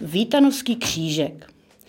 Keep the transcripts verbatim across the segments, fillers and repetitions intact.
Vítanovský křížek.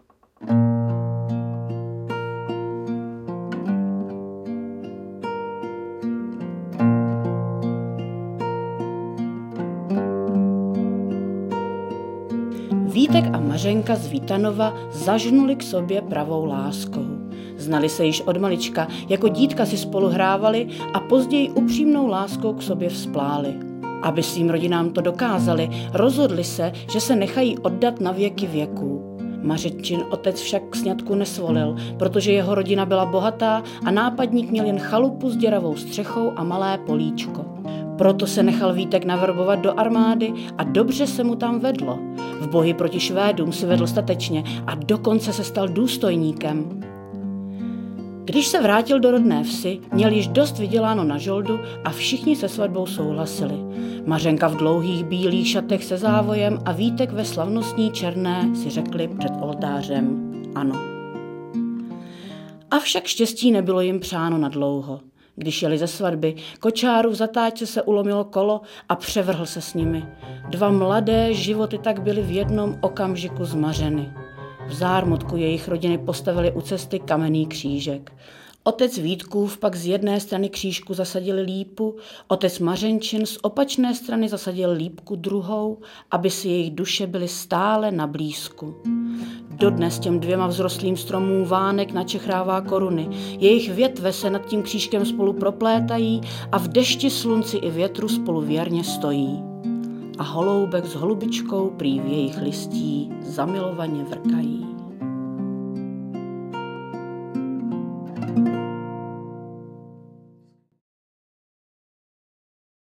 Vítek a Mařenka z Vítanova zažnuli k sobě pravou láskou. Znali se již od malička, jako dítka si spolu hrávali a později upřímnou láskou k sobě vzpláli. Aby svým rodinám to dokázali, rozhodli se, že se nechají oddat na věky věků. Mařenčin otec však k sňatku nesvolil, protože jeho rodina byla bohatá a nápadník měl jen chalupu s děravou střechou a malé políčko. Proto se nechal Vítek naverbovat do armády a dobře se mu tam vedlo. V boji proti Švédům si vedl statečně a dokonce se stal důstojníkem. Když se vrátil do rodné vsi, měl již dost vyděláno na žoldu a všichni se svatbou souhlasili. Mařenka v dlouhých bílých šatech se závojem a Vítek ve slavnostní černé si řekli před oltářem ano. Avšak štěstí nebylo jim přáno na dlouho. Když jeli ze svatby, kočáru v zatáčce se ulomilo kolo a převrhl se s nimi. Dva mladé životy tak byly v jednom okamžiku zmařeny. V zármutku jejich rodiny postavili u cesty kamenný křížek. Otec Vítkův pak z jedné strany křížku zasadil lípu, otec Mařenčin z opačné strany zasadil lípku druhou, aby si jejich duše byly stále na blízku. Dodnes těm dvěma vzrostlým stromům vánek načechrává koruny. Jejich větve se nad tím křížkem spolu proplétají a v dešti, slunci i větru spolu věrně stojí. A holoubek s holubičkou prý v jejich listí zamilovaně vrkají.